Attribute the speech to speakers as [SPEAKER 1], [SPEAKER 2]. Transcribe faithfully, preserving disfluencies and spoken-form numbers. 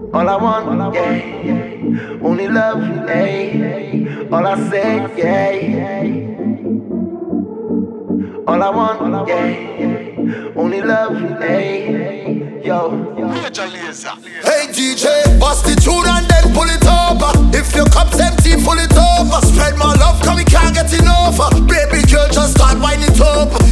[SPEAKER 1] All I want, yeah, only love, yeah. All I say, yeah. All I want, yeah, only love, yeah. Yo.
[SPEAKER 2] Hey D J, bust the tune and then pull it over. If your cup's empty, pull it over. Spread my love, cause we can't get enough. Baby girl, just start winding it up.